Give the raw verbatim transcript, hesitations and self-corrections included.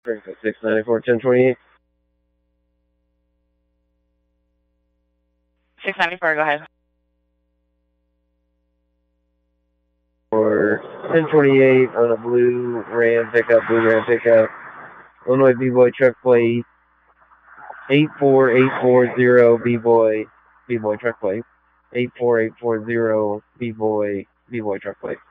six ninety-four, ten twenty-eight. six ninety-four, go ahead. For ten twenty-eight on a blue Ram pickup, blue Ram pickup. Illinois B-Boy truck plate. eight four eight four zero B-Boy, B-Boy truck plate. eight four eight four zero B-Boy, B-Boy truck plate.